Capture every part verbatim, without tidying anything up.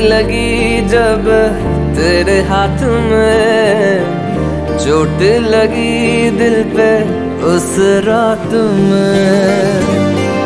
लगी जब तेरे हाथ में, चोट लगी दिल पे उस रात में।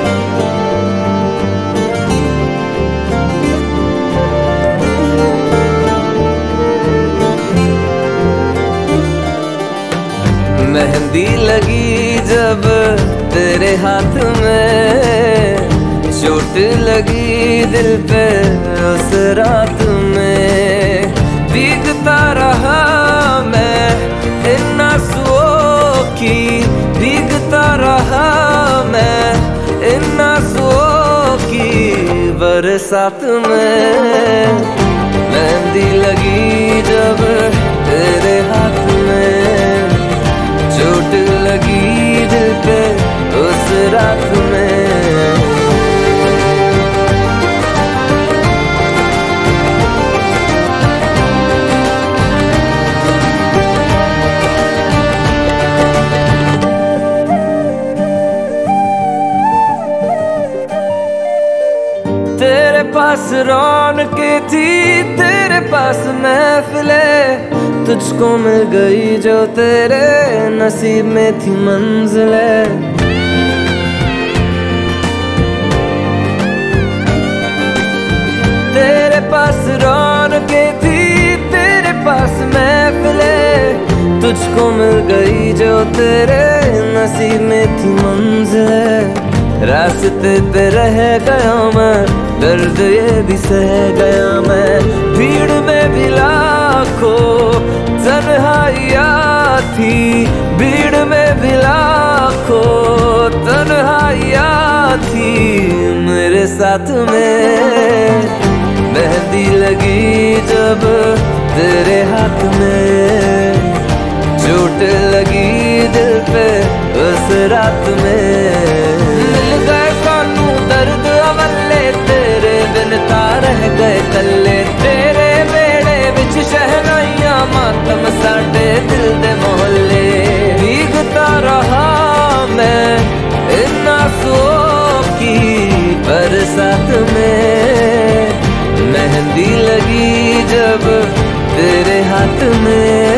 मेहंदी लगी जब तेरे हाथ में, चोट लगी दिल पे उस रात में। भीगता रहा मैं इन आंसुओं की, भीगता रहा मैं इन आंसुओं की बरसात में। मेहंदी लगी जब तेरे हाथ में, चोट लगी दिल पे उस रात में। तेरे पास रौनकें थी, तेरे पास महफिले, तुझको मिल गई जो तेरे नसीब में थी मंजिले। तेरे पास रौनकें थी, तेरे पास महफिले, तुझको मिल गई जो तेरे नसीब में थी मंजिले। रास्ते पे रह गया मैं, दर्द ये भी सह गया मैं, भीड़ में भी लाखों तन्हाइयाँ थी, भीड़ में भी लाखों तन्हाइयाँ थी मेरे साथ में। मेहंदी लगी जब तेरे हाथ में, चोट लगी दिल पे उस रात में। मिल गए सानू दर्द अवल्ले, तेरे बिन तार रह गए कल्ले, तेरे बेड़े विच शहनाइयां मातम साडे दिल दे मोहल्ले। भीगता रहा मैं इन आंसुओं की बरसात में। मेहंदी लगी जब तेरे हाथ में,